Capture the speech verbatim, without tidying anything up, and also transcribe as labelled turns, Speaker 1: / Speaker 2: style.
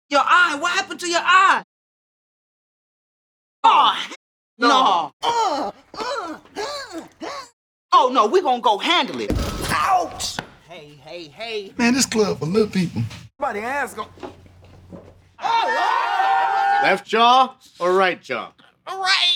Speaker 1: Your eye? What happened to your eye? Oh, no. Uh, uh, uh, oh, no, we gonna go handle it. Ouch! Hey, hey, hey.
Speaker 2: Man, this club for little people.
Speaker 1: Somebody ass go.
Speaker 3: Left jaw or right jaw?
Speaker 1: Right.